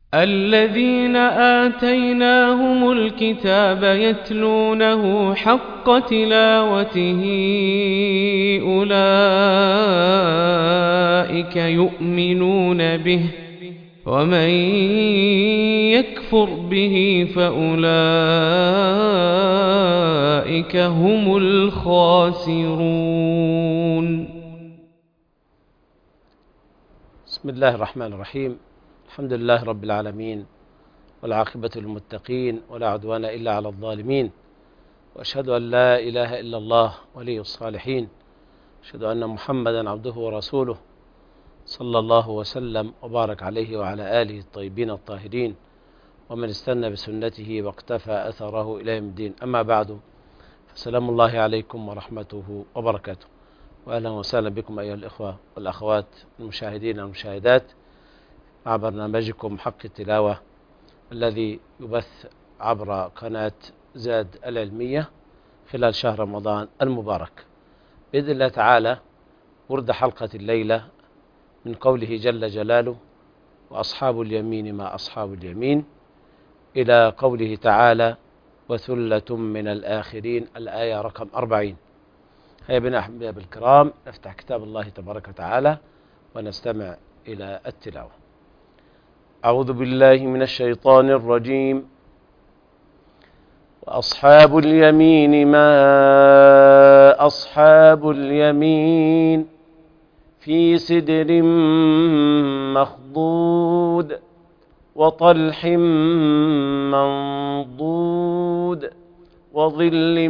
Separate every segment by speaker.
Speaker 1: الذين آتيناهم الكتاب يتلونه حق تلاوته أولئك يؤمنون به ومن يكفر به فأولئك هم الخاسرون.
Speaker 2: بسم الله الرحمن الرحيم. الحمد لله رب العالمين، والعاقبة للمتقين، ولا عدوان إلا على الظالمين، وأشهد أن لا إله إلا الله ولي الصالحين، أشهد أن محمدا عبده ورسوله صلى الله وسلم وبارك عليه وعلى آله الطيبين الطاهرين ومن استنى بسنته واقتفى أثره إلى يوم الدين. أما بعد، فسلام الله عليكم ورحمته وبركاته، وأهلا وسهلا بكم أيها الإخوة والأخوات المشاهدين والمشاهدات مع برنامجكم حق التلاوة الذي يبث عبر قناة زاد العلمية خلال شهر رمضان المبارك. بإذن الله تعالى ورد حلقة الليلة من قوله جل جلاله: وأصحاب اليمين ما أصحاب اليمين، إلى قوله تعالى: وثلة من الآخرين، الآية رقم 40. هيا بنا أحباب الكرام نفتح كتاب الله تبارك وتعالى ونستمع إلى التلاوة. أعوذ بالله من الشيطان الرجيم. وأصحاب اليمين ما أصحاب اليمين، في سدر مخضود وطلح منضود وظل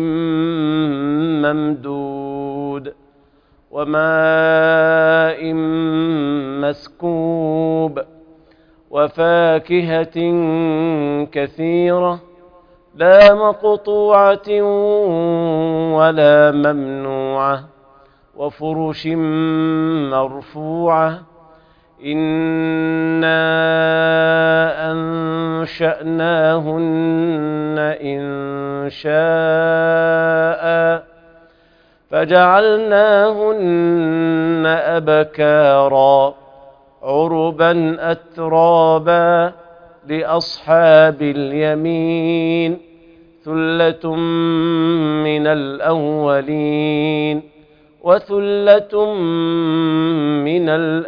Speaker 2: ممدود وماء مسكوب وفاكهة كثيرة لا مقطوعة ولا ممنوعة وفرش مرفوعة. إنا أنشأناهن إنشاء فجعلناهن أبكارا عربا أترابا لأصحاب اليمين، ثلة من الأولين وثلة من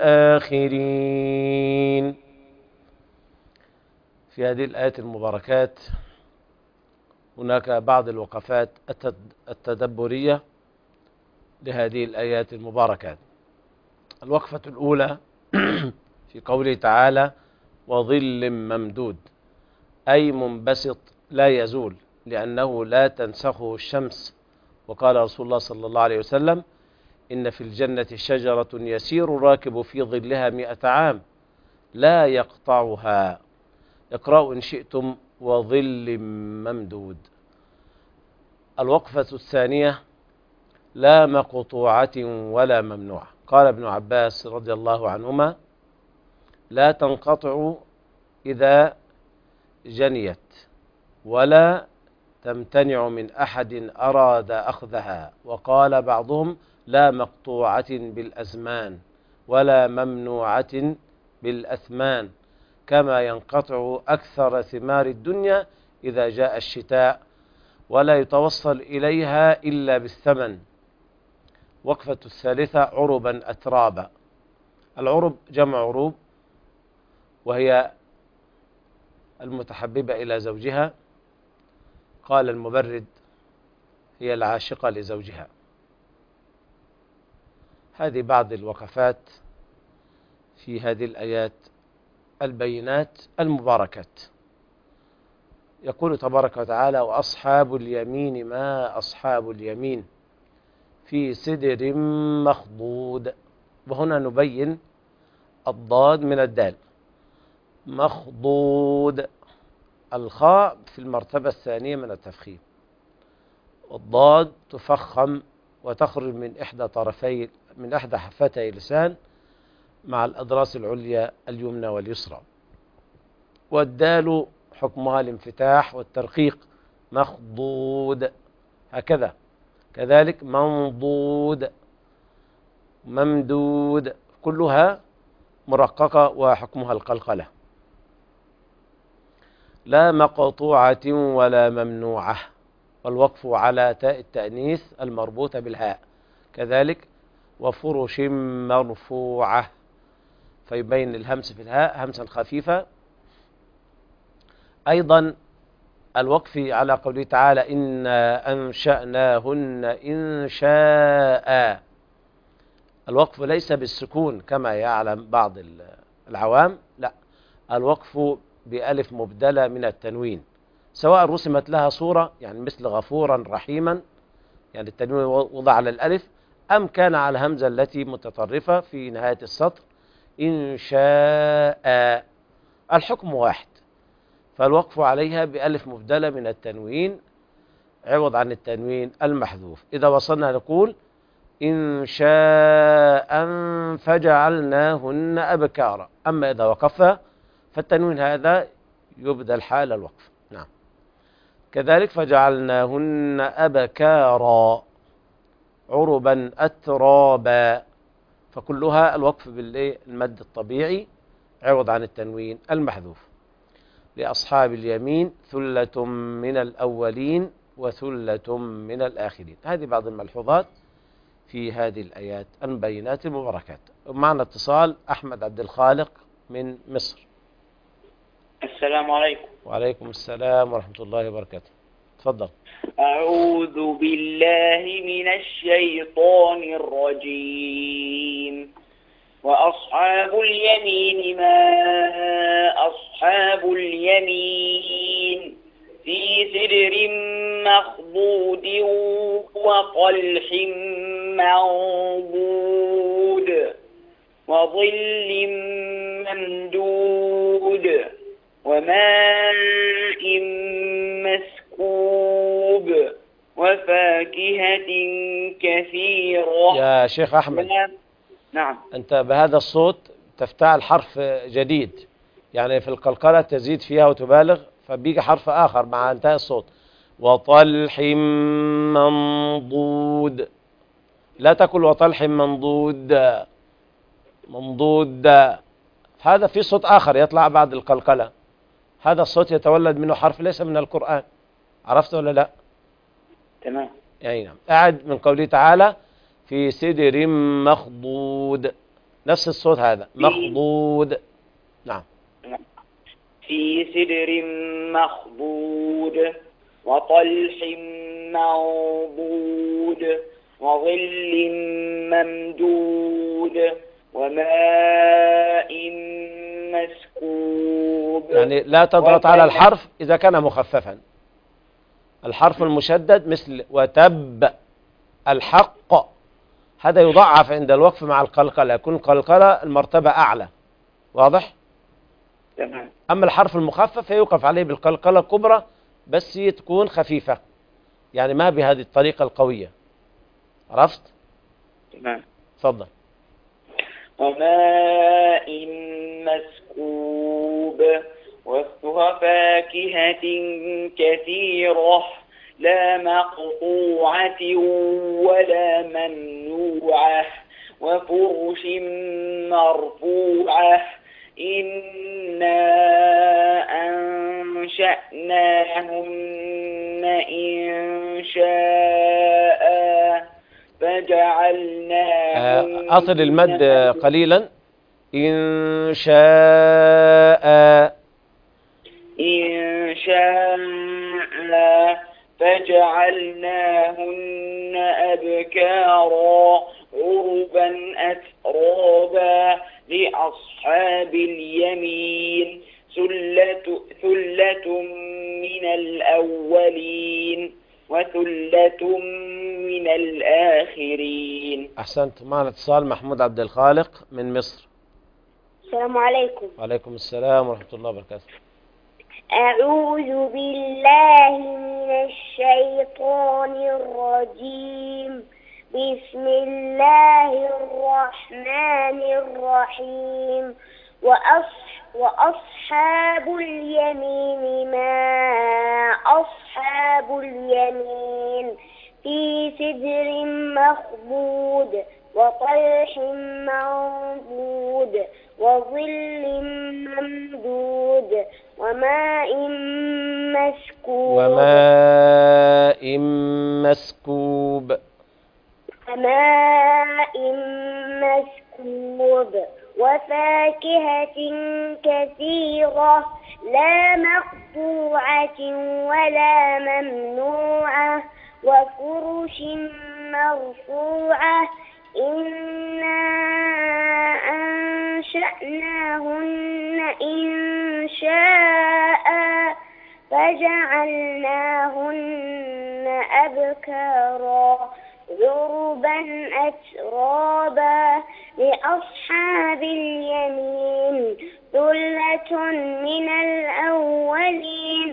Speaker 2: الآخرين. في هذه الآيات المباركات هناك بعض الوقفات التدبرية لهذه الآيات المباركات. الوقفة الأولى في قوله تعالى: وظل ممدود، أي منبسط لا يزول، لأنه لا تنسخه الشمس. وقال رسول الله صلى الله عليه وسلم: إن في الجنة شجرة يسير الراكب في ظلها 100 عام لا يقطعها. اقرأوا إن شئتم: وظل ممدود. الوقفة الثانية: لا مقطوعة ولا ممنوعة. قال ابن عباس رضي الله عنهما: لا تنقطع إذا جنيت، ولا تمتنع من أحد أراد أخذها. وقال بعضهم: لا مقطوعة بالأزمان ولا ممنوعة بالأثمان، كما ينقطع أكثر ثمار الدنيا إذا جاء الشتاء، ولا يتوصل إليها إلا بالثمن. وقفة الثالثة: عربا أترابا. العرب جمع عروب، وهي المتحببة إلى زوجها. قال المبرد: هي العاشقة لزوجها. هذه بعض الوقفات في هذه الآيات البينات المباركات. يقول تبارك وتعالى: وأصحاب اليمين ما أصحاب اليمين، في سدر مخضود. وهنا نبين الضاد من الدال. مخضود، الخاء في المرتبة الثانية من التفخيم، والضاد تفخم وتخرج من إحدى حفتي اللسان مع الأضراس العليا اليمنى واليسرى. والدال حكمها الانفتاح والترقيق، مخضود هكذا. كذلك منضود، ممدود، كلها مرققة وحكمها القلقلة. لا مقطوعة ولا ممنوعة، والوقف على تاء التأنيث المربوطة بالهاء. كذلك وفرش مرفوعة، فيبين الهمس في الهاء همسا خفيفة. أيضا الوقف على قوله تعالى إنا أنشأناهن إن شاء، الوقف ليس بالسكون كما يعلم بعض العوام، لا، الوقف بألف مبدلة من التنوين، سواء رسمت لها صورة يعني مثل غفورا رحيما، يعني التنوين وضع على الألف، أم كان على الهمزة التي متطرفة في نهاية السطر إن شاء، الحكم واحد. فالوقف عليها بألف مبدلة من التنوين عوض عن التنوين المحذوف. إذا وصلنا نقول إن شاء فجعلناهن أبكارا، أما إذا وقفها فالتنوين هذا يبدل حال الوقف. نعم. كذلك فجعلناهن أبكارا عربا أترابا، فكلها الوقف بالمد الطبيعي عوض عن التنوين المحذوف. لأصحاب اليمين ثلة من الأولين وثلة من الآخرين. هذه بعض الملحوظات في هذه الآيات المبينات المباركات. معنا اتصال أحمد عبد الخالق من مصر.
Speaker 3: السلام عليكم.
Speaker 2: وعليكم السلام ورحمة الله وبركاته. تفضل.
Speaker 3: أعوذ بالله من الشيطان الرجيم. وأصحاب اليمين ما أصحاب اليمين في سدر مخضود وطلح منضود وظل ممدود وماء مسكوب وفاكهة كثيرة.
Speaker 2: يا شيخ أحمد،
Speaker 3: نعم.
Speaker 2: أنت بهذا الصوت تفتعل حرف جديد، يعني في القلقلة تزيد فيها وتبالغ، فبيجي حرف آخر مع انتهاء الصوت. وطلح منضود، لا تقل وطلح منضود، هذا في صوت آخر يطلع بعد القلقلة، هذا الصوت يتولد منه حرف ليس من القرآن. عرفت ولا لا؟
Speaker 3: تمام.
Speaker 2: يعني نعم. أعد من قوله تعالى في سدر مخضود، نفس الصوت هذا مخضود. نعم.
Speaker 3: في سدر مخضود وطلح منضود وظل ممدود وماء مسكوب.
Speaker 2: يعني لا تضغط على الحرف إذا كان مخففا. الحرف المشدد مثل وتب الحق، هذا يضعف عند الوقف مع القلقلة، يكون القلقلة المرتبة أعلى. واضح؟
Speaker 3: تمام.
Speaker 2: أما الحرف المخفف فيوقف عليه بالقلقلة الكبرى، بس تكون خفيفة، يعني ما بهذه الطريقة القوية. عرفت؟
Speaker 3: تمام.
Speaker 2: تفضل.
Speaker 3: وماء مسكوب وفاكهة كثيرة لا مقطوعة ولا ممنوعة وفرش مرفوعة إنا أنشأناهن إن شاء فجعلناهن.
Speaker 2: أطل المد قليلا. إن شاء
Speaker 3: فجعلناهن أبكارا عربا أترابا لأصحاب اليمين ثلة من الأولين وثلة من الآخرين.
Speaker 2: أحسنت. معنا اتصال محمود عبد الخالق من مصر.
Speaker 4: السلام عليكم.
Speaker 2: وعليكم السلام ورحمة الله وبركاته.
Speaker 4: أعوذ بالله من الشيطان الرجيم. بسم الله الرحمن الرحيم. وأصحاب اليمين ما أصحاب اليمين في سدر مخضود وطلح منضود وظل ممدود وماء كثيرة لا مقطوعة ولا ممنوعة وفرش مرفوعة إنا أنشأناهن إنشاء فجعلناهن أبكارا عربا أترابا لأصحاب اليمين ثلة من الأولين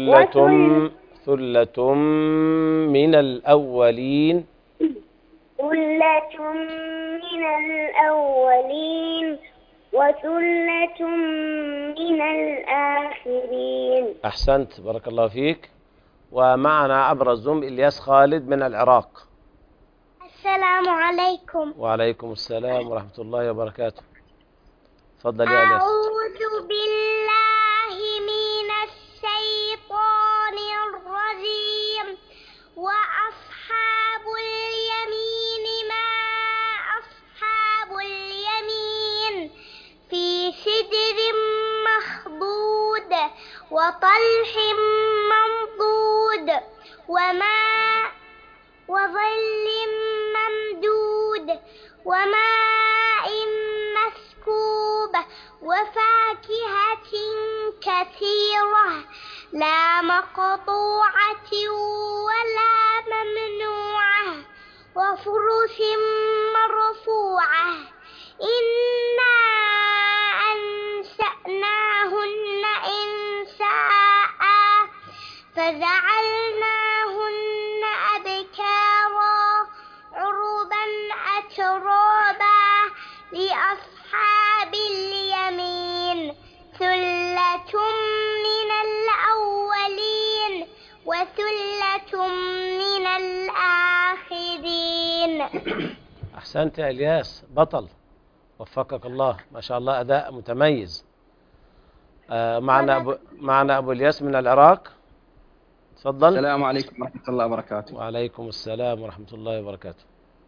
Speaker 2: ثلة من الأولين
Speaker 4: ثلة من الأولين وثلة من الآخرين.
Speaker 2: أحسنت، بارك الله فيك. ومعنا عبر الزوم إلياس خالد من العراق.
Speaker 4: السلام عليكم.
Speaker 2: وعليكم السلام ورحمة الله وبركاته. تفضل يا إلياس.
Speaker 4: أعوذ بالله من الشيطان الرجيم. وأصحاب اليمين ما أصحاب اليمين في سدر مخضود وطلح منضود وظل ممدود وماء مسكوب وفاكهة كثيرة لا مقطوعة ولا ممنوعة وفرش مرفوعة إنا أنشأناهن إنشاء فجعلناهن أبكارا عربا أترابا لأصحاب اليمين ثلة من الأولين وثلة من الآخرين.
Speaker 2: أحسنت يا إلياس، بطل، وفقك الله، ما شاء الله، أداء متميز. معنا أبو إلياس من العراق. تفضل.
Speaker 5: السلام عليكم ورحمة الله وبركاته.
Speaker 2: وعليكم السلام ورحمة الله وبركاته.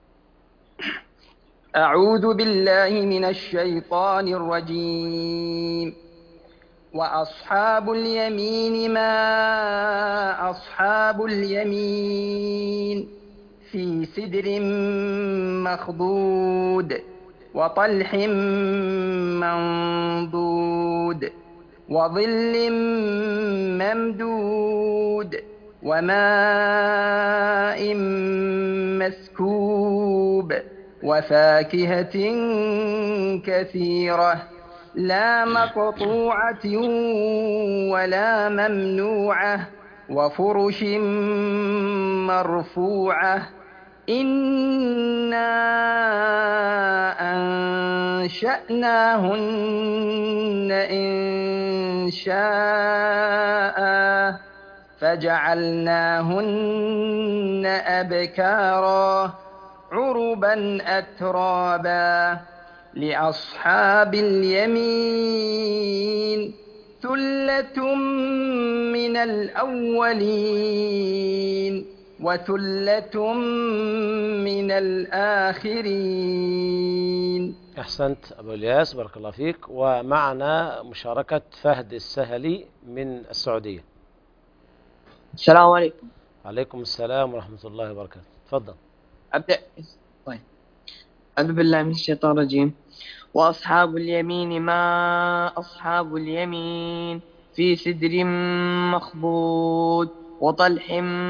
Speaker 5: أعوذ بالله من الشيطان الرجيم. وأصحاب اليمين ما أصحاب اليمين في سدر مخضود وطلح منضود وظل ممدود وماء مسكوب وفاكهة كثيرة لا مقطوعة ولا ممنوعة وفرش مرفوعة إنا أنشأناهن إنشاء فجعلناهن أبكارا عربا أترابا لأصحاب اليمين ثلة من الأولين وثلة من الآخرين.
Speaker 2: أحسنت أبو إلياس، بارك الله فيك. ومعنا مشاركة فهد السهلي من السعودية.
Speaker 6: السلام عليكم.
Speaker 2: عليكم السلام ورحمة الله وبركاته. تفضل.
Speaker 6: أبدأ. طيب. أعوذ بالله من الشيطان الرجيم. وأصحاب اليمين ما أصحاب اليمين في سدر مخضود وطلح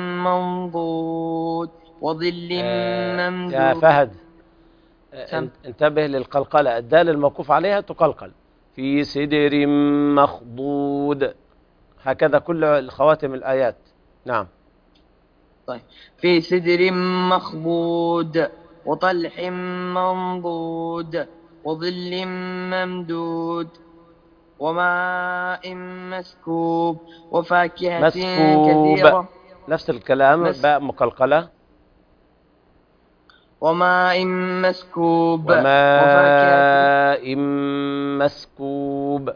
Speaker 6: منضود وظل ممدود.
Speaker 2: يا فهد، انتبه للقلقلة، الدال الموقوف عليها تقلقل. في سدر مخضود، هكذا كل الخواتم الآيات. نعم.
Speaker 6: طيب. في سدر مخضود وطلح منضود وظل ممدود وماء مسكوب وفاكهة كثيرة.
Speaker 2: نفس الكلام، باء مقلقلة.
Speaker 6: وماء مسكوب
Speaker 2: وماء مسكوب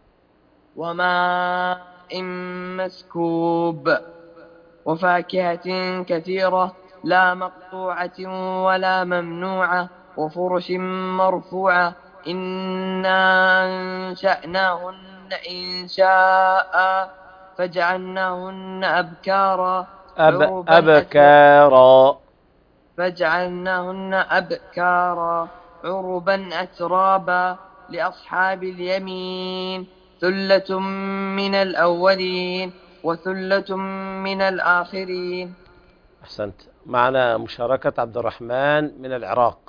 Speaker 6: وماء مسكوب وفاكهة كثيرة لا مقطوعة ولا ممنوعة وفرش مرفوعة إنا أنشأناهن إن شاء فجعلناهن أبكارا
Speaker 2: أبكارا.
Speaker 6: فجعلناهن أبكارا عربا أترابا لأصحاب اليمين ثلة من الأولين وثلة من الآخرين.
Speaker 2: أحسنت. معنا مشاركة عبد الرحمن من العراق.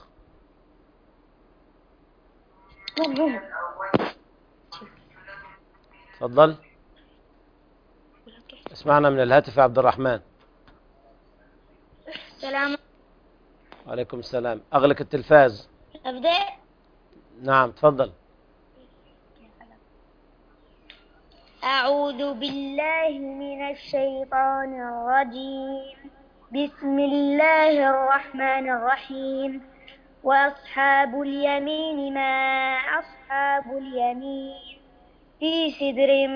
Speaker 2: تفضل، اسمعنا من الهاتف يا عبد الرحمن.
Speaker 4: السلام.
Speaker 2: وعليكم السلام. أغلق التلفاز.
Speaker 4: أبدأ.
Speaker 2: نعم تفضل.
Speaker 4: أعوذ بالله من الشيطان الرجيم. بسم الله الرحمن الرحيم. وأصحاب اليمين ما أصحاب اليمين في سدر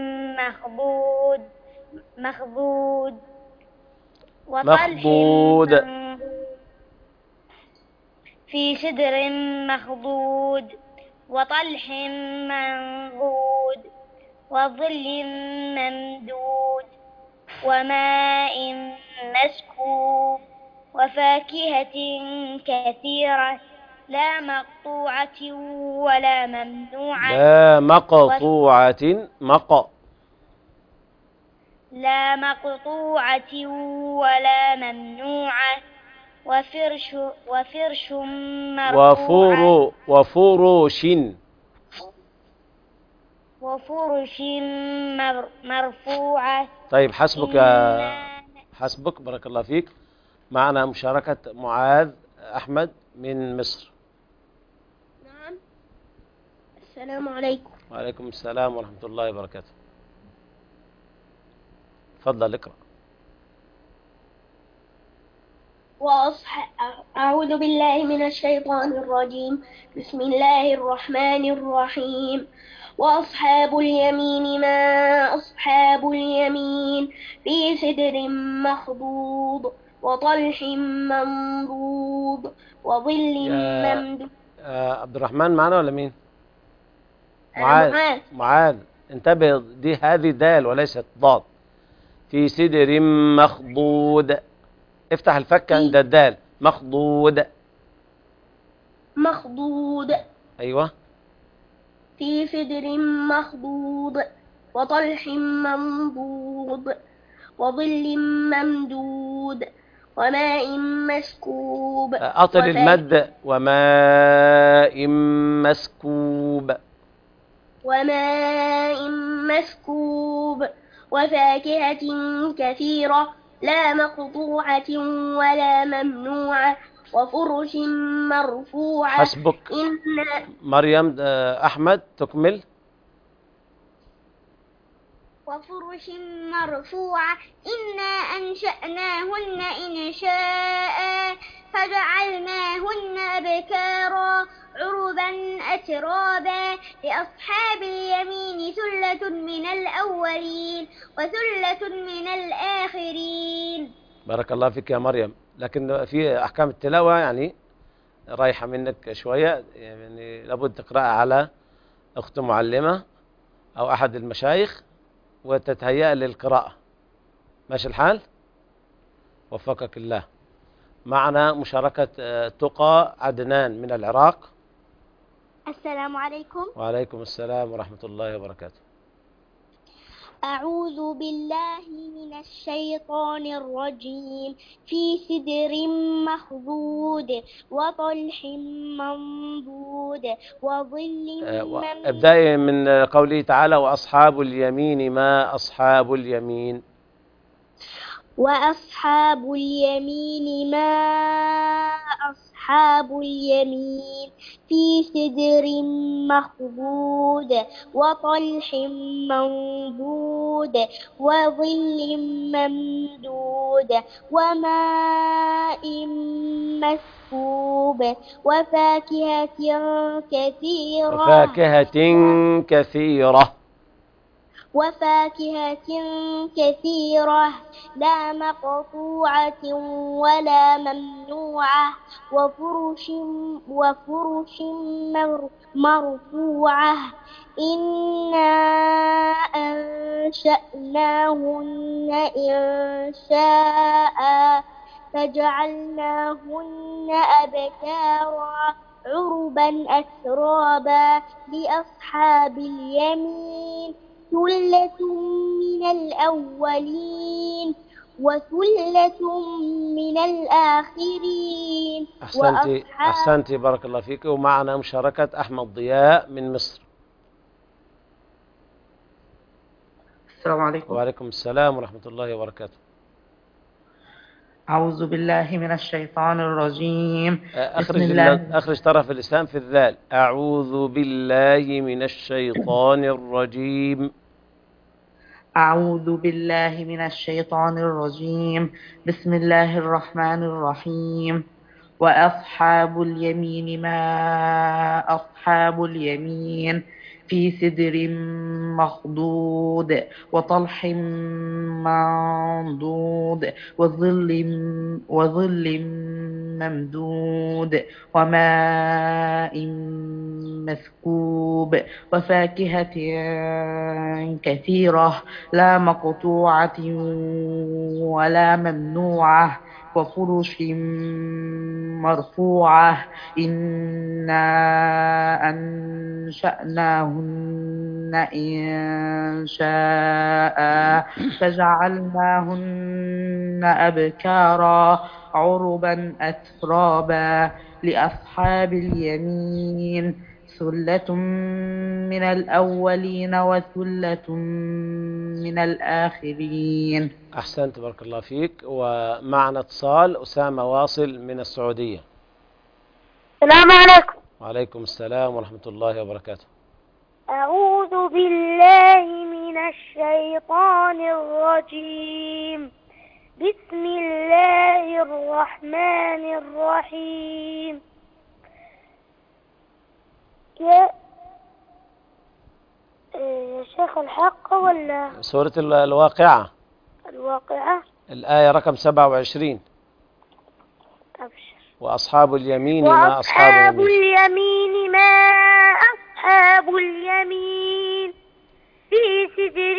Speaker 4: مخضود وطلح في سدر مخضود وطلح منضود وظل ممدود وماء مسكوب وفاكهة كثيرة لا مقطوعة ولا ممنوعة.
Speaker 2: لا مقطوعة
Speaker 4: لا مقطوعة ولا ممنوعة وفرش مرفوعة وفرش مرفوعة.
Speaker 2: طيب حسبك بارك الله فيك. معنا مشاركة معاذ أحمد من مصر.
Speaker 4: نعم. السلام عليكم.
Speaker 2: وعليكم السلام ورحمة الله وبركاته. تفضل اقرأ.
Speaker 4: أعوذ بالله من الشيطان الرجيم. بسم الله الرحمن الرحيم. وأصحاب اليمين ما أصحاب اليمين في سدر مخضود وطلح منضود وظل ممدود.
Speaker 2: عبد الرحمن معنا ولا مين؟ معاذ انتبه، هذه دال وليست ضاد. في سدر مخضود، افتح الفك عند الدال. مخضود. أيوة.
Speaker 4: في سدر مخضود وطلح منضود وظل ممدود وماء مسكوب.
Speaker 2: أطل المد. وماء مسكوب وفاكهة كثيرة لا مقطوعة ولا ممنوعة وفرش مرفوعة. حسبك. مريم أحمد تكمل.
Speaker 4: وفرش مرفوعة إنا أنشأناهن إنشاء فجعلناهن أبكارا عربا أترابا لأصحاب اليمين ثلة من الأولين وثلة من الآخرين.
Speaker 2: بارك الله فيك يا مريم. لكن في أحكام التلاوة يعني رايحة منك شوية، يعني لابد تقرأها على أخت معلمة أو أحد المشايخ وتتهيأ للقراءة. ماشي الحال؟ وفقك الله. معنا مشاركة تقى عدنان من العراق.
Speaker 4: السلام عليكم.
Speaker 2: وعليكم السلام ورحمة الله وبركاته.
Speaker 4: أعوذ بالله من الشيطان الرجيم. في سدر مخضود وطلح منضود وظل ممدود.
Speaker 2: ابدأي من قوله تعالى وأصحاب اليمين ما أصحاب اليمين.
Speaker 4: وأصحاب اليمين ما أصحاب اليمين في سدر مخضود وطلح منضود وظل ممدود وماء مسكوب وفاكهة كثيرة لا مقطوعة ولا ممنوعة وفرش مرفوعة إنا أنشأناهن إنشاء فجعلناهن أبكارا عربا أترابا لأصحاب اليمين ثلة من الأولين وثلة من الآخرين
Speaker 2: أحسنتي بارك الله فيك. ومعنا مشاركة أحمد ضياء من مصر.
Speaker 7: السلام عليكم.
Speaker 2: وعليكم السلام ورحمة الله وبركاته.
Speaker 7: أعوذ بالله من الشيطان الرجيم.
Speaker 2: أخرج طرف اللسان في الذال. أعوذ بالله من الشيطان الرجيم.
Speaker 7: أعوذ بالله من الشيطان الرجيم. بسم الله الرحمن الرحيم. وأصحاب اليمين ما أصحاب اليمين في سدر مخضود وطلح منضود وظل ممدود وماء مسكوب وفاكهة كثيرة لا مقطوعة ولا ممنوعة وفرش مرفوعة إنا أنشأناهن إنشاء فجعلناهن أبكارا عربا أترابا لأصحاب اليمين ثلة من الأولين وثلة من الآخرين.
Speaker 2: أحسنت بارك الله فيك. ومعنا اتصال أسامة واصل من السعودية.
Speaker 4: السلام عليكم.
Speaker 2: وعليكم السلام ورحمة الله وبركاته.
Speaker 4: أعوذ بالله من الشيطان الرجيم. بسم الله الرحمن الرحيم. يا شيخ الحق ولا
Speaker 2: سورة الواقعة.
Speaker 4: الواقعة
Speaker 2: الآية رقم 27.
Speaker 4: أبشر.
Speaker 2: وأصحاب اليمين ما أصحاب
Speaker 4: اليمين ما أصحاب اليمين في سدر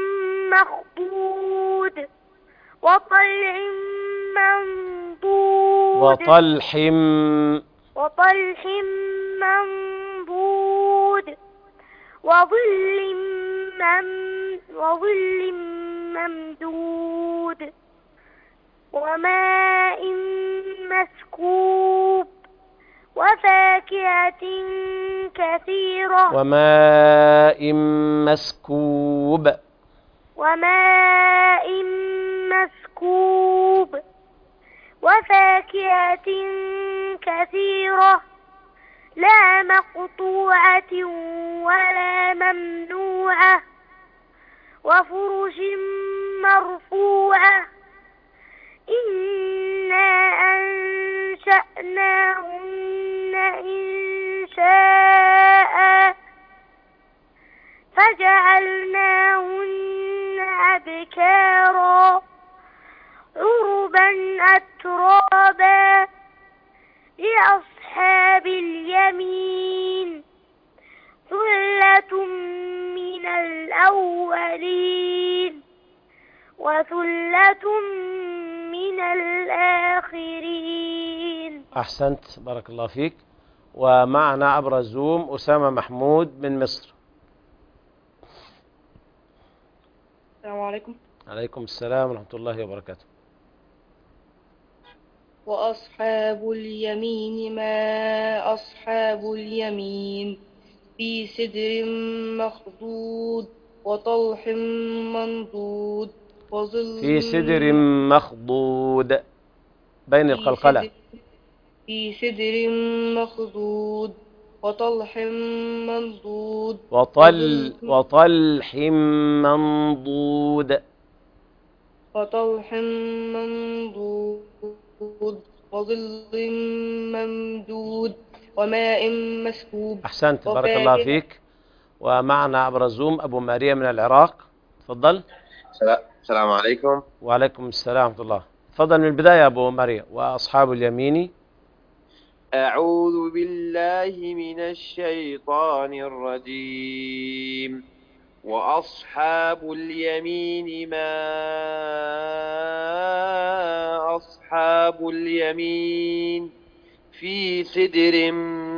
Speaker 4: مخضود وطلح منضود وطلح منضود وظل ممدود وماء مسكوب وفاكهة كثيرة
Speaker 2: وماء مسكوب
Speaker 4: وفاكهة كثيرة لا مقطوعة ولا ممنوعة وفرش مرفوعة إنا أنشأناهن إنشاء فجعلناهن أبكارا عربا أترابا لأصحاب اليمين ثلة من الأولين وثلة من الآخرين.
Speaker 2: أحسنت بارك الله فيك. ومعنا عبر الزوم أسامة محمود من مصر.
Speaker 8: السلام عليكم.
Speaker 2: عليكم السلام ورحمة الله وبركاته.
Speaker 8: وأصحاب اليمين ما أصحاب اليمين في سدر مخضود وطلح منضود وظل
Speaker 2: في سدر مخضود بين القلقلة.
Speaker 8: في سدر مخضود وطلح منضود
Speaker 2: وطلح منضود
Speaker 8: وظل ممدود وماء مسكوب.
Speaker 2: أحسنت بارك الله فيك. ومعنا عبر الزوم أبو ماريا من العراق. تفضل.
Speaker 9: السلام عليكم.
Speaker 2: وعليكم السلام ورحمة الله. تفضل من البداية أبو ماريا. وأصحاب اليمين
Speaker 9: أعوذ بالله من الشيطان الرجيم وأصحاب اليمين ما أصحاب اليمين في سدر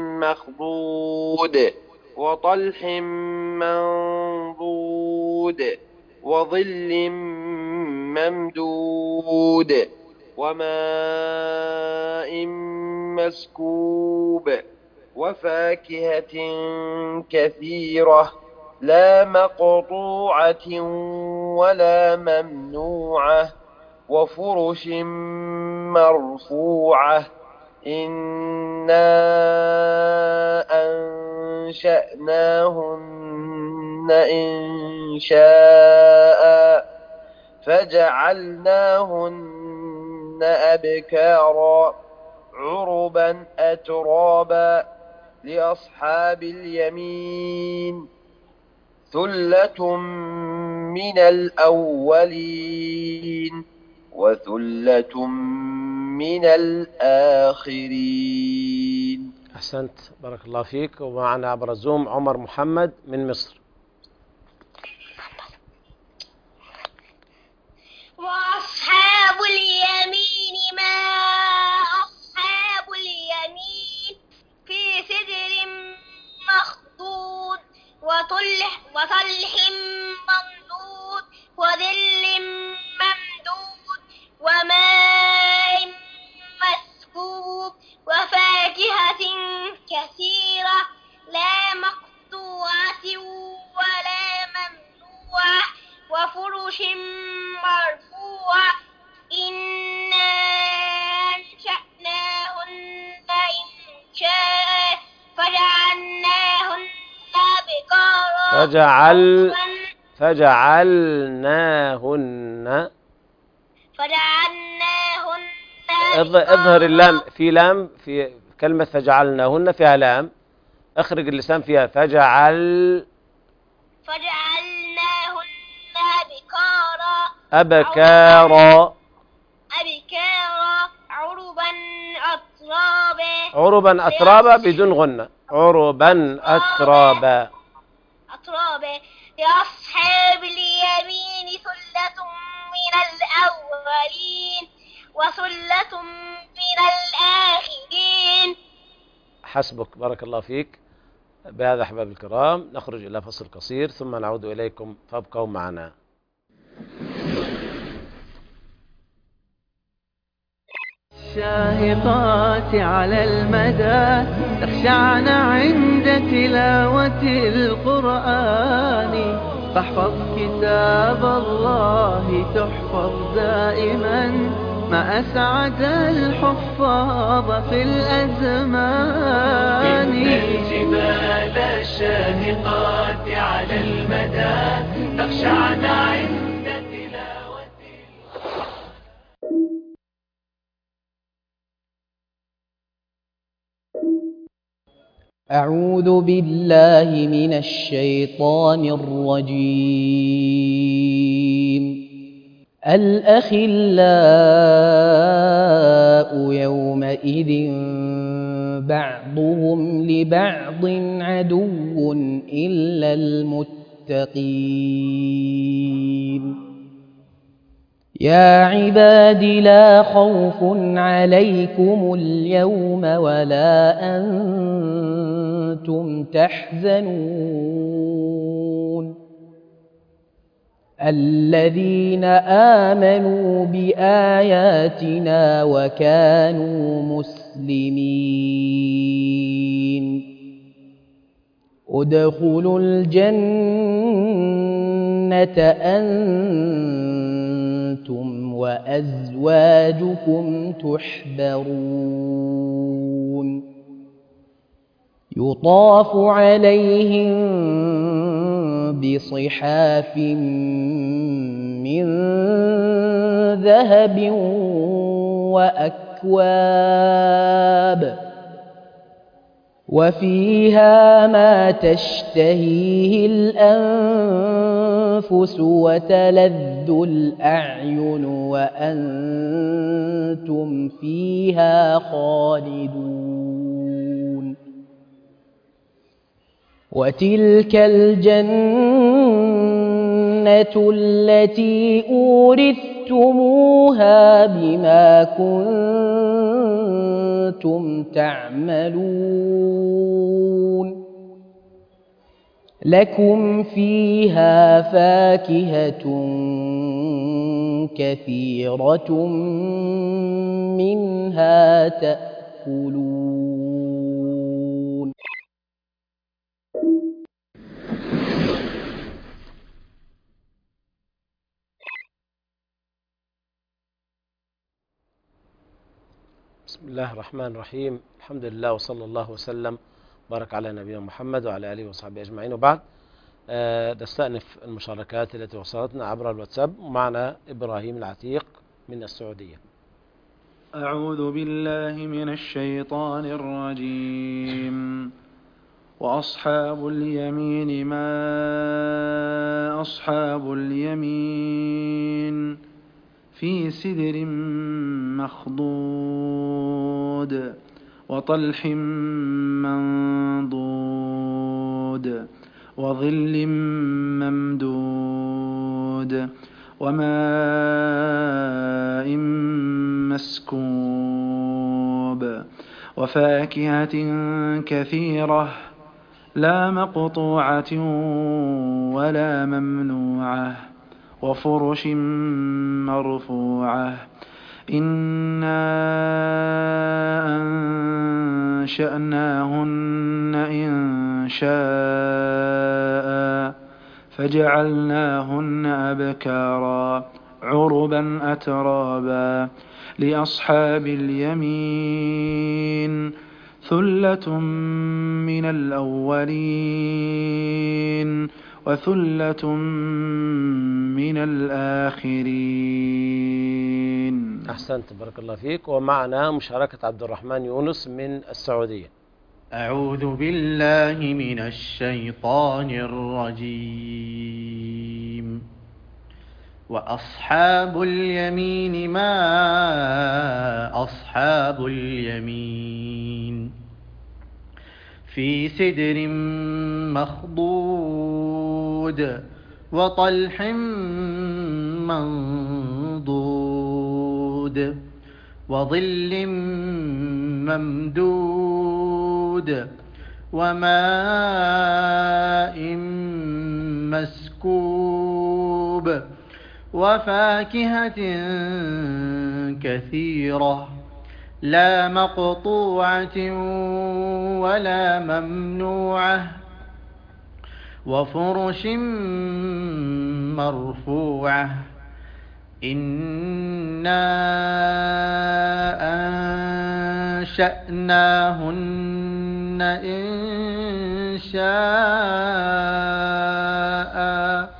Speaker 9: مخضود وطلح منضود وظل ممدود وماء مسكوب وفاكهة كثيرة لا مقطوعة ولا ممنوعة وفرش مرفوعة إنا أنشأناهن إنشاء فجعلناهن أبكارا عربا أترابا لأصحاب اليمين ثلة من الأولين وثلة من الآخرين.
Speaker 2: أحسنت، بارك الله فيك. ومعنا عبر الزوم عمر محمد من مصر.
Speaker 4: وأصحاب اليمين ما أصحاب اليمين في سدر مخضود وطلح منضود وظل ممدود وماء مسكوب وفاكهة كثيرة لا مقطوعة ولا ممنوعة وفرش مرفوعة إنا أنشأناهن إنشاء فجعلناهن أبكارا
Speaker 2: فجعلناهن اظهر اللام، في لام في كلمة فجعلناهن فيها لام، اخرج اللسان فيها فجعلناهن أبكارا عربا أترابا بدون غنة، عربا أترابا
Speaker 4: لأصحاب اليمين ثلة من الأولين وثلة من الآخرين.
Speaker 2: حسبك، بارك الله فيك. بهذا أحباب الكرام نخرج إلى فصل قصير ثم نعود إليكم، فابقوا معنا.
Speaker 1: الشاهقات على المدى تخشعن عند تلاوة القرآن، فاحفظ كتاب الله تحفظ دائما ما أسعد الحفاظ في الأزمان. إن الجبال الشاهقات على المدى تخشعن عند
Speaker 10: أعوذ بالله من الشيطان الرجيم. الأخلاء يومئذ بعضهم لبعض عدو إلا المتقين. يا عباد لا خوف عليكم اليوم ولا أنتم تحزنون. الذين آمنوا بآياتنا وكانوا مسلمين ادخلوا الجنة أنتم وأزواجكم تحبرون. يطاف عليهم بصحاف من ذهب وفيها ما تشتهيه الأنفس وتلذ الأعين وأنتم فيها خالدون وتلك الجنة التي أورثتموها بما كنتم تعملون لكم فيها فاكهة كثيرة منها تأكلون.
Speaker 2: بسم الله الرحمن الرحيم. الحمد لله وصلى الله وسلم بارك على نبينا محمد وعلى آله وصحبه أجمعين، وبعد نستأنف المشاركات التي وصلتنا عبر الواتساب. ومعنا إبراهيم العتيق من السعودية.
Speaker 11: أعوذ بالله من الشيطان الرجيم. وأصحاب اليمين ما أصحاب اليمين في سدر مخضود وطلح منضود وظل ممدود وماء مسكوب وفاكهة كثيرة لا مقطوعة ولا ممنوعة وفرش مرفوعة. إنا أنشأناهن إنشاء فجعلناهن أبكارا عربا أترابا لأصحاب اليمين ثلة من الأولين وثلة من الآخرين.
Speaker 2: أحسنت، بارك الله فيك. ومعنا مشاركة عبد الرحمن يونس من السعودية.
Speaker 12: أعوذ بالله من الشيطان الرجيم. وأصحاب اليمين ما أصحاب اليمين في سدر مخضود وطلح منضود وظل ممدود وماء مسكوب وفاكهة كثيرة لا مقطوعة ولا ممنوعة وفرش مرفوعة. إنا أنشأناهن إنشاء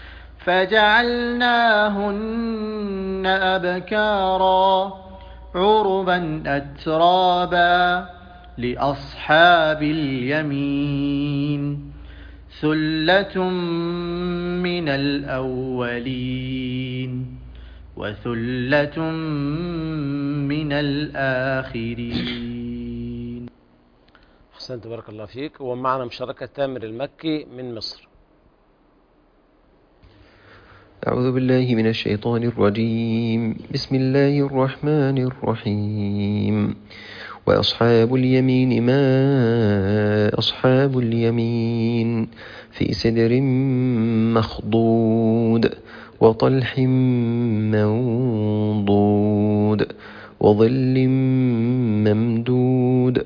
Speaker 12: فجعلناهن أبكارا عربا أترابا لأصحاب اليمين ثلة من الأولين وثلة من الآخرين.
Speaker 2: أحسنت، بارك الله فيك. ومعنا مشاركة تامر المكي من مصر.
Speaker 13: أعوذ بالله من الشيطان الرجيم. بسم الله الرحمن الرحيم. وأصحاب اليمين ما أصحاب اليمين في سدر مخضود وطلح منضود وظل ممدود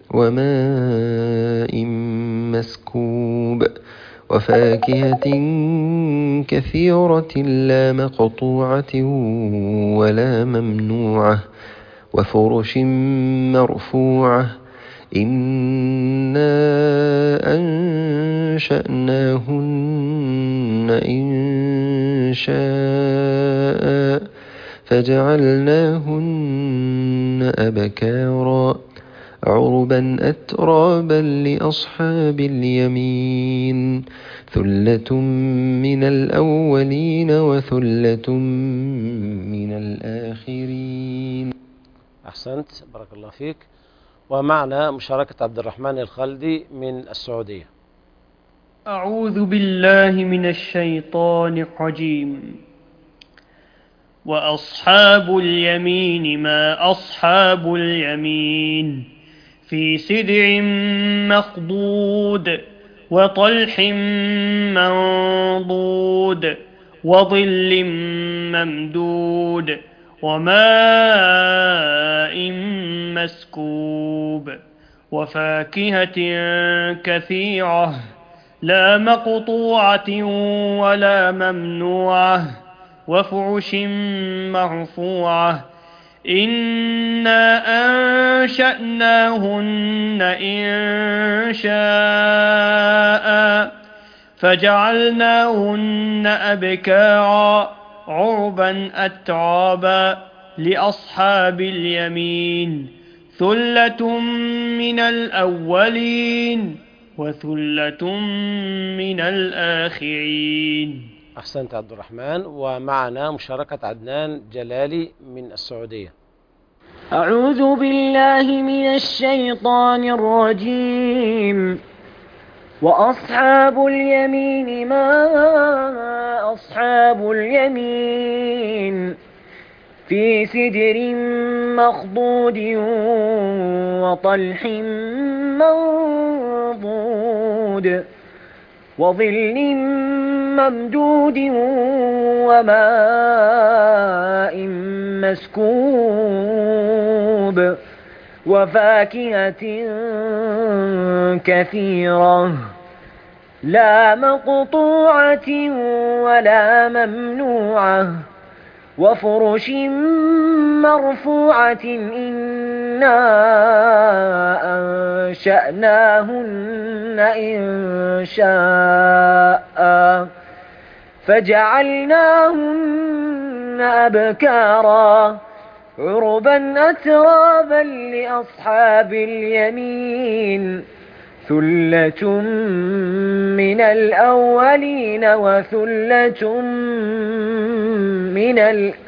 Speaker 13: وماء مسكوب وفاكهة كثيرة لا مقطوعة ولا ممنوعة وفرش مرفوعة. إنا أنشأناهن إنشاء فجعلناهن أبكارا عربا أترابا لأصحاب اليمين ثلة من الأولين وثلة من الآخرين.
Speaker 2: أحسنت، بارك الله فيك. ومعنا مشاركة عبد الرحمن الخلدي من السعودية.
Speaker 14: أعوذ بالله من الشيطان الرجيم. وأصحاب اليمين ما أصحاب اليمين في سدر مخضود وطلح منضود وظل ممدود وماء مسكوب وفاكهة كثيرة لا مقطوعة ولا ممنوعة وفرش مرفوعة إنا أنشأناهن إنشاء فجعلناهن أبكارا عربا أترابا لأصحاب اليمين ثلة من الأولين وثلة من الآخرين.
Speaker 2: أحسنت عبد الرحمن. ومعنا مشاركة عدنان جلالي من السعودية.
Speaker 15: أعوذ بالله من الشيطان الرجيم. وأصحاب اليمين ما أصحاب اليمين في سدر مخضود وطلح منضود وظل ممدود وماء مسكوب وفاكهة كثيرة لا مقطوعة ولا ممنوعة وفرش مرفوعة إنا أنشأناهن إنشاء فجعلناهن أبكارا عربا أترابا لأصحاب اليمين ثلة من الأولين وثلة من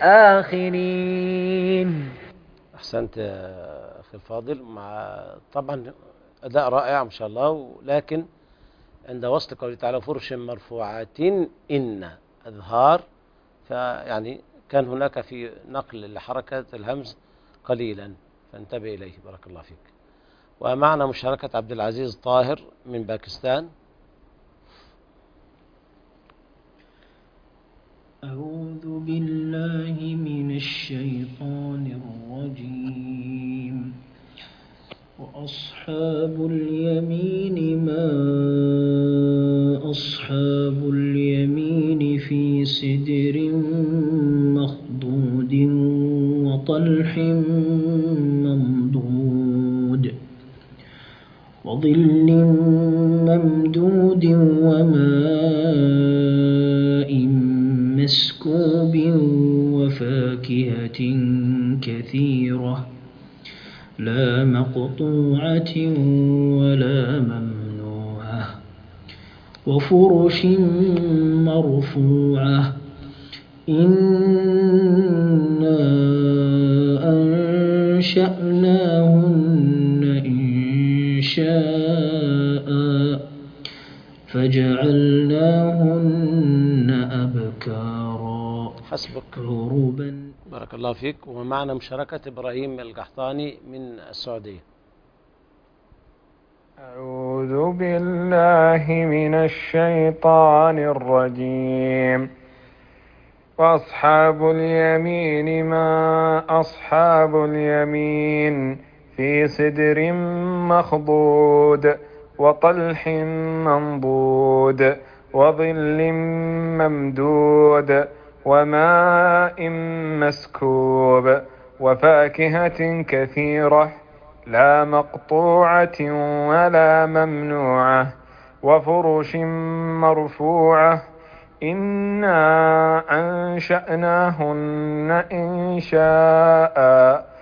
Speaker 15: الآخرين.
Speaker 2: أحسنت أخي الفاضل. مع طبعا أداء رائع ما شاء الله، لكن عند وصل قوله تعالى فرش مرفوعات إن أظهار، فيعني كان هناك في نقل لحركة الهمز قليلا، فانتبه إليه بارك الله فيك. ومعنا مشاركة عبد العزيز طاهر من باكستان.
Speaker 16: أعوذ بالله من الشيطان الرجيم. وأصحاب اليمين ما أصحاب اليمين في سدر مخضود وطلح ممدود وظل ممدود وماء مسكوب وفاكهة كثيرة لا مقطوعة ولا ممنوعة وفرش مرفوعة إنا أنشأناهن إنشاء فجعلناهن أبكارا
Speaker 2: حسبك
Speaker 16: عربا.
Speaker 2: بارك الله فيك. ومعنا مشاركة إبراهيم القحطاني من السعودية.
Speaker 17: أعوذ بالله من الشيطان الرجيم. وأصحاب اليمين ما أصحاب اليمين في سدر مخضود وطلح منضود وظل ممدود وماء مسكوب وفاكهة كثيرة لا مقطوعة ولا ممنوعة وفرش مرفوعة إنا أنشأناهن إنشاء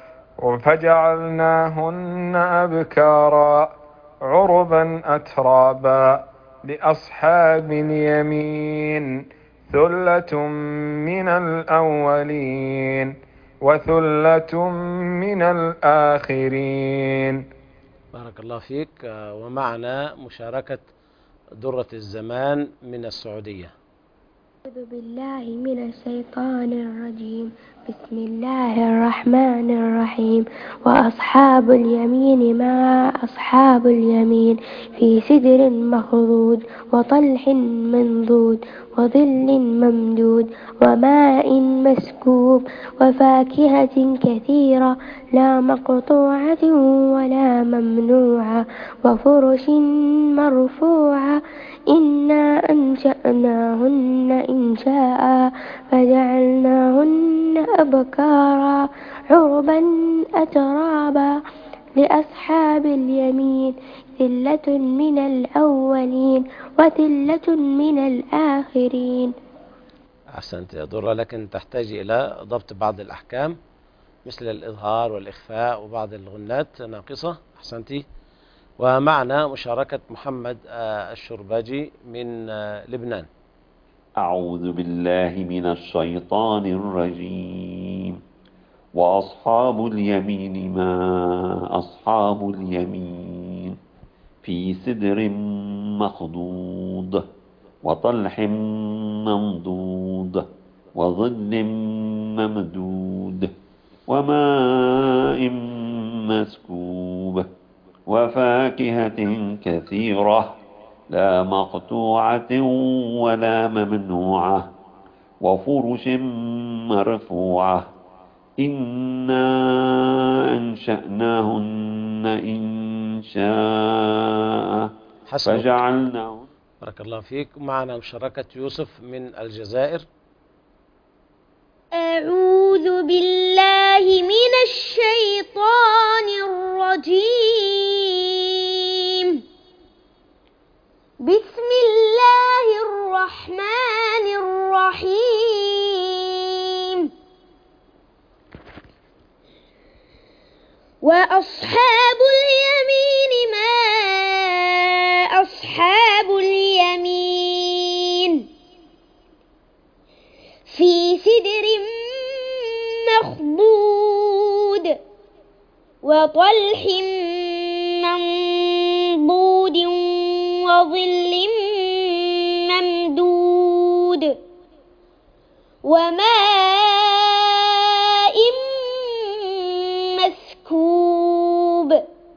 Speaker 17: فجعلناهن أبكارا عربا أترابا لأصحاب اليمين ثلة من الأولين وثلة من الآخرين.
Speaker 2: بارك الله فيك. ومعنا مشاركة درة الزمان من السعودية.
Speaker 18: أعوذ بالله من الشيطان الرجيم. بسم الله الرحمن الرحيم. وأصحاب اليمين ما أصحاب اليمين في سدر مخضود وطلح منضود وظل ممدود وماء مسكوب وفاكهة كثيرة لا مقطوعة ولا ممنوعة وفرش مرفوعة إنا أنشأناهن إنشاء فجعلناهن أبكارا عربا أترابا لأصحاب اليمين ثلة من الأولين وثلة من الآخرين.
Speaker 2: أحسنت يا درة، لكن تحتاج إلى ضبط بعض الأحكام مثل الإظهار والإخفاء وبعض الغنات ناقصة. أحسنتي. ومعنا مشاركة محمد الشرباجي من لبنان.
Speaker 19: أعوذ بالله من الشيطان الرجيم. وأصحاب اليمين ما أصحاب اليمين في سدر مخضود وطلح منضود وظل ممدود وماء مسكوب وفاكهة كثيرة لا مقطوعة ولا ممنوعة وفرش مرفوعة إنا أنشأناهن إنشاء فجعلناهن.
Speaker 2: بارك الله فيك. معنا مشاركة يوسف من الجزائر.
Speaker 4: أعوذ بالله من الشيطان الرجيم. بسم الله الرحمن الرحيم. وأصحاب اليمين ما أصحاب اليمين في سدر مخضود وطلح منضود وظل ممدود وماء مسكوب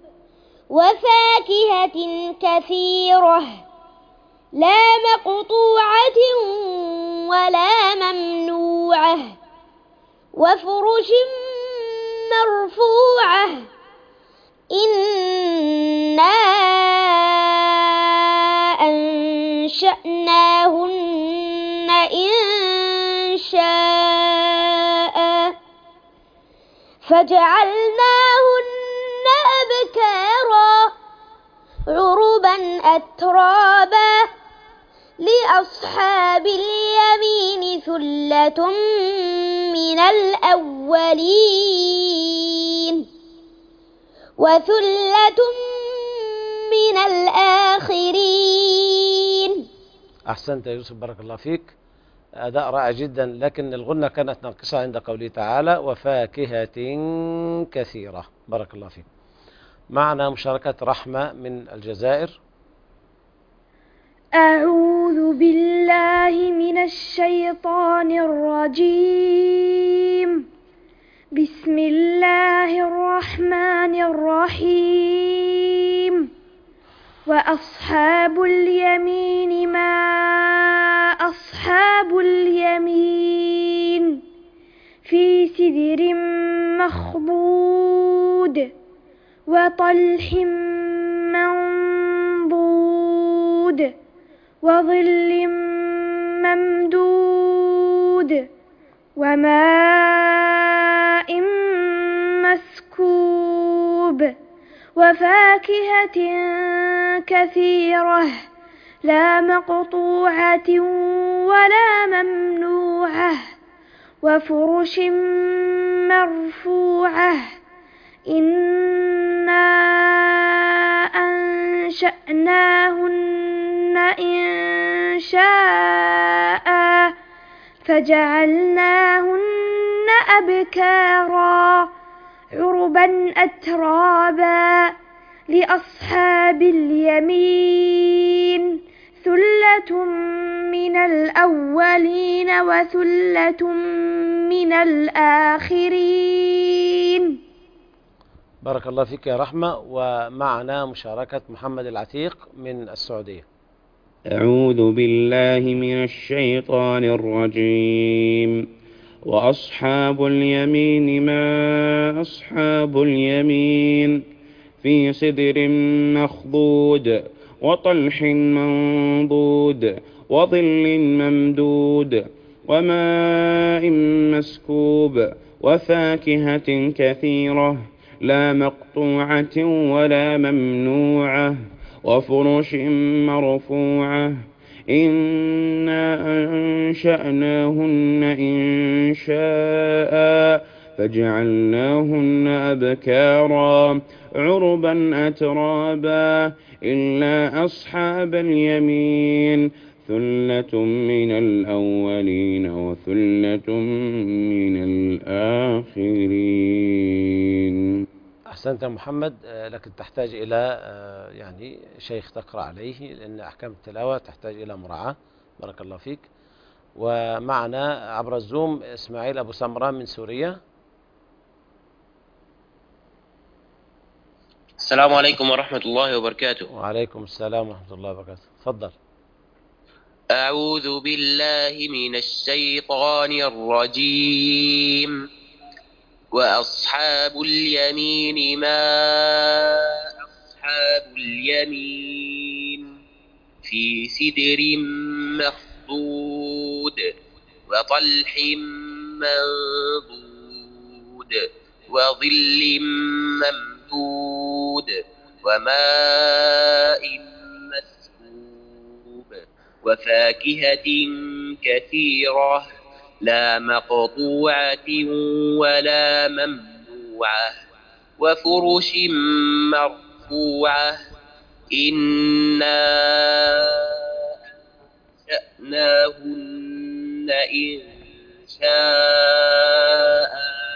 Speaker 4: وفاكهة كثيرة لا مقطوعة ولا ممنوعة وفرش مرفوعة إنا أنشأناهن إنشاء فجعلناهن أبكارا عربا أترابا لأصحاب اليمين ثلة من الأولين وثلة من الآخرين.
Speaker 2: أحسنت يا يوسف، بارك الله فيك. أداء رائع جدا، لكن الغنة كانت ناقصة عند قوله تعالى وفاكهة كثيرة. بارك الله فيك. معنا مشاركة رحمة من الجزائر.
Speaker 20: أعوذ بالله من الشيطان الرجيم. بسم الله الرحمن الرحيم. وأصحاب اليمين ما أصحاب اليمين في سدر مخضود وطلح منضود وظل ممدود وماء مسكوب وفاكهة كثيرة لا مقطوعة ولا ممنوعة وفرش مرفوعة إنا أنشأناهن إنشاء فجعلناهن أبكارا عربا أترابا لأصحاب اليمين ثلة من الأولين وثلة من الآخرين.
Speaker 2: بارك الله فيك يا رحمة. ومعنا مشاركة محمد العتيق من السعودية.
Speaker 21: أعوذ بالله من الشيطان الرجيم. وأصحاب اليمين ما أصحاب اليمين في سدر مخضود وطلح منضود وظل ممدود وماء مسكوب وفاكهة كثيرة لا مقطوعة ولا ممنوعة وفرش مرفوعة إنا أنشأناهن إنشاء فجعلناهن أبكارا عربا أترابا إلا أصحاب اليمين ثلة من الأولين وثلة من الآخرين.
Speaker 2: أحسنت يا محمد، لكن تحتاج إلى يعني شيخ تقرأ عليه، لأن أحكام التلاوة تحتاج إلى مراعاة. بارك الله فيك. ومعنا عبر الزوم إسماعيل أبو سمران من سوريا.
Speaker 22: السلام عليكم ورحمة الله وبركاته.
Speaker 2: وعليكم السلام ورحمة الله وبركاته. تفضل.
Speaker 22: أعوذ بالله من الشيطان الرجيم. وأصحاب اليمين ما أصحاب اليمين في سدر مخضود وطلح منضود وظل ممدود وماء مسكوب وفاكهة كثيرة لا مقطوعة ولا ممنوعة وفرش مرفوعة إنا أنشأناهن إنشاء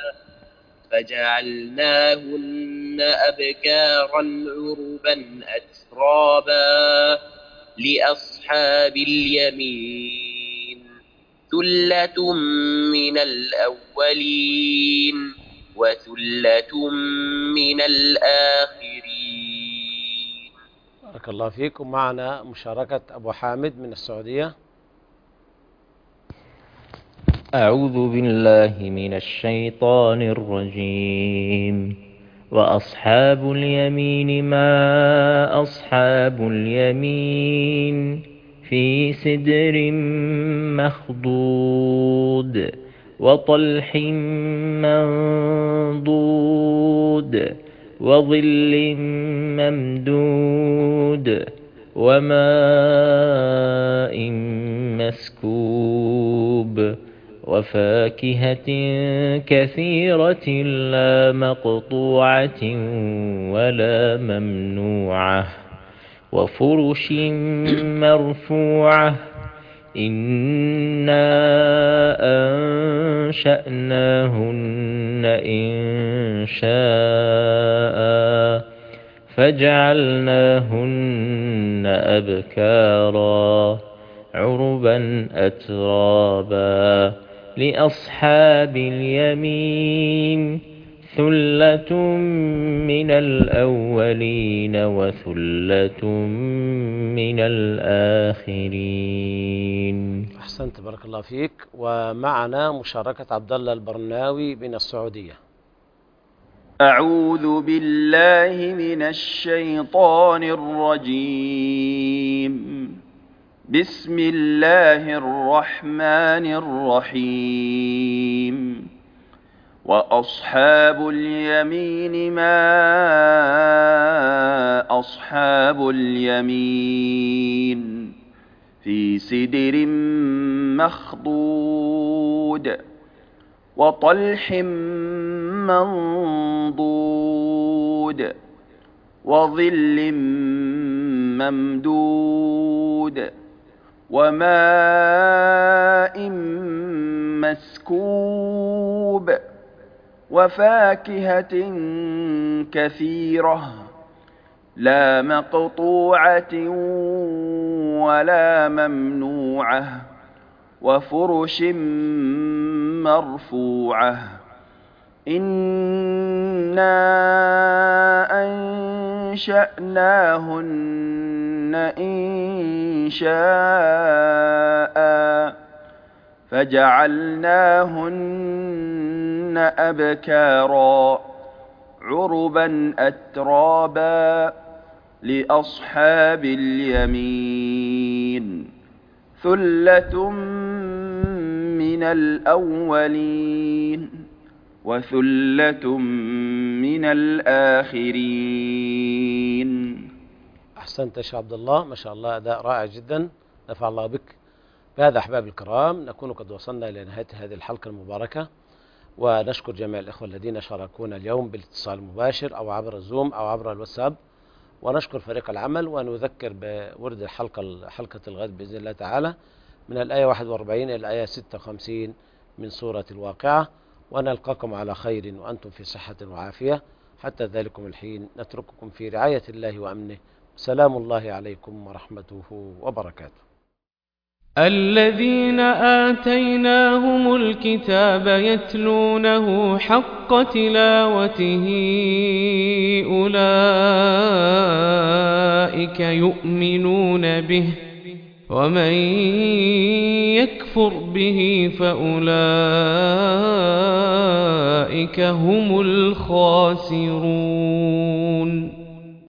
Speaker 22: فجعلناهن أبكارا عربا أترابا لأصحاب اليمين ثلة من الأولين وثلة من الآخرين.
Speaker 2: بارك الله فيكم. معنا مشاركة أبو حامد من السعودية.
Speaker 23: أعوذ بالله من الشيطان الرجيم. وأصحاب اليمين ما أصحاب اليمين في سدر مخضود وطلح منضود وظل ممدود وماء مسكوب وفاكهة كثيرة لا مقطوعة ولا ممنوعة وفرش مرفوعة إنا أنشأناهن إنشاء فجعلناهن أبكارا عربا أترابا لأصحاب اليمين ثلة من الأولين وثلة من الآخرين.
Speaker 2: أحسنت، بارك الله فيك. ومعنا مشاركة عبد الله البرناوي من السعودية.
Speaker 24: أعوذ بالله من الشيطان الرجيم. بسم الله الرحمن الرحيم. وأصحاب اليمين ما أصحاب اليمين في سدر مخضود وطلح منضود وظل ممدود وماء مسكوب وفاكهة كثيرة لا مقطوعة ولا ممنوعة وفرش مرفوعة إنا أنشأناهن إنشاء فجعلناهن أبكارا عربا أترابا لأصحاب اليمين ثلة من الأولين وثلة من الآخرين.
Speaker 2: أحسنت يا شيخ عبد الله، ما شاء الله، أداء رائع جدا، نفع الله بك. بهذا أحباب الكرام نكون قد وصلنا إلى نهاية هذه الحلقة المباركة، ونشكر جميع الإخوة الذين شاركونا اليوم بالاتصال المباشر أو عبر الزوم أو عبر الواتساب، ونشكر فريق العمل، ونذكر بورد حلقة الغد بإذن الله تعالى من الآية 41 إلى الآية 56 من سورة الواقعة، ونلقاكم على خير وأنتم في صحة وعافية. حتى ذلكم الحين نترككم في رعاية الله وأمنه. سلام الله عليكم ورحمته وبركاته.
Speaker 3: الذين آتيناهم الكتاب يتلونه حق تلاوته أولئك يؤمنون به ومن يكفر به فأولئك هم الخاسرون.